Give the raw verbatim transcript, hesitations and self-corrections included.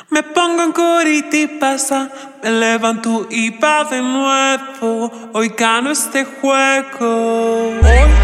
Me pongo en corita y pasa, me levanto y va de nuevo. Hoy gano este juego. Hoy